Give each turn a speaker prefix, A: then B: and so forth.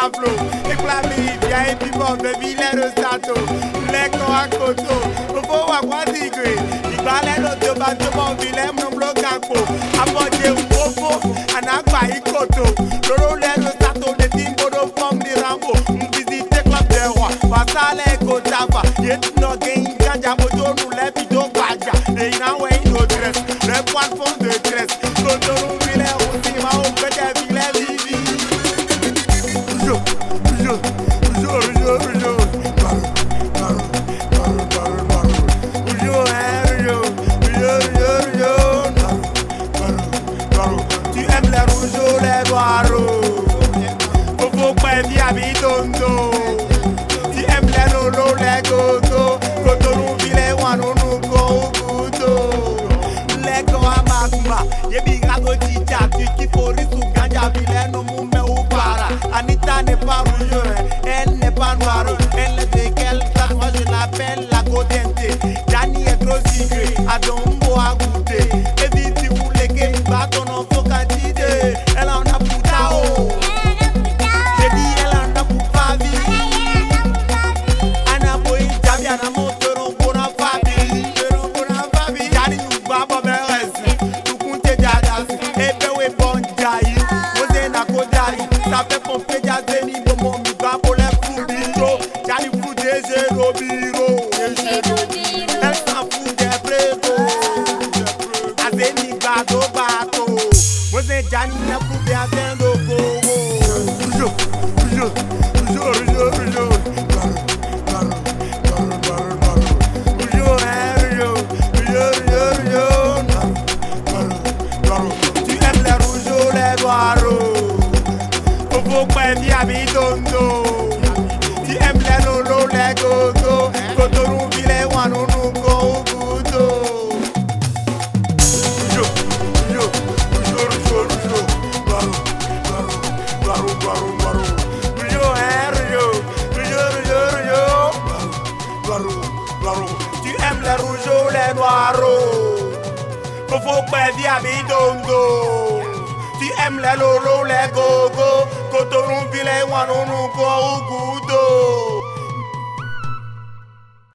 A: flow. Ik blijf me hier, jij hebt die bom, baby, let us stato. Lekker akkoto, before wa kwa digwe. Ik ba let us do ba to bon vilem no block akko. Abode ufofo, anagba ikoto. Loro let us stato, the team bodo from the Rambo. Visite club de roi, wasale kotava. Yet no gain ganja, bodo no lepi do baja. They now way no dress, le point fond de dress. Koto no vile aussi, ma o pete vile vivi. Tu aimes les rouges ou les noirs? Faut pas dire bidondo. Tu aimes les lolo, les gogo. Koto no vile wano no go gudo. Leko amagma, yebi gago chicha. Tu kifori su ganja vile no mume upara. Anita n'est pas rouge, elle n'est pas noire. Elle est de quelle sorte? Moi je l'appelle la Godente. Jani est trop cigré, Adombo a goûté. Et vite si vous voulez que tu bats ton enfant candidé. Elle en a pour tao. J'ai dit elle en a pour favi. Ana boy jabi ana motoron bona fabi. Jani you baba meresi. Tu kunte jadas. Ebe we bon jai. Mose na kodai. Ça fait pomper jazeni bomo mi babo le fubito. Jani fou de zero biro. Elle s'en fout des prétos. Azeni gado bato. Mose Jani na fou de azendo gogo. Tu aimes les rouges ou les noirs? Faut pas dire bidondo. Tu aimes les lolo, les gogo. Koto no vile wano no go gudo. Tu aimes les rouges ou les noirs? Faut pas dire bidondo. Tu aimes les lolo, les gogo. Koto no vile wano no go gudo.